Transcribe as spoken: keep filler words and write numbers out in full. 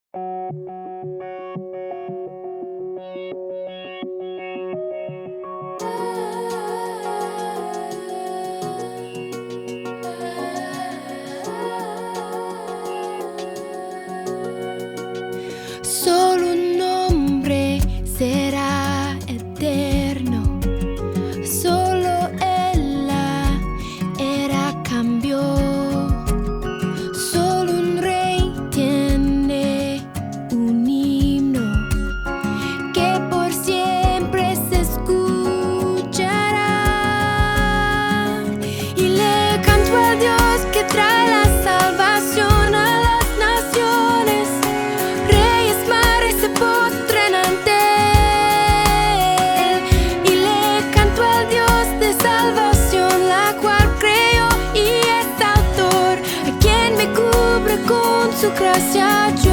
Solo un nombre será eterno, solo Él la era cambió. Solo un rey tiene un himno que por siempre se escuchará. Y le canto al Dios que trae la salvación a las naciones. Reyes, mares se postren ante Él. Y le canto al Dios de salvación, la cual creo y es autor, a quien me cubre con su gracia. Yo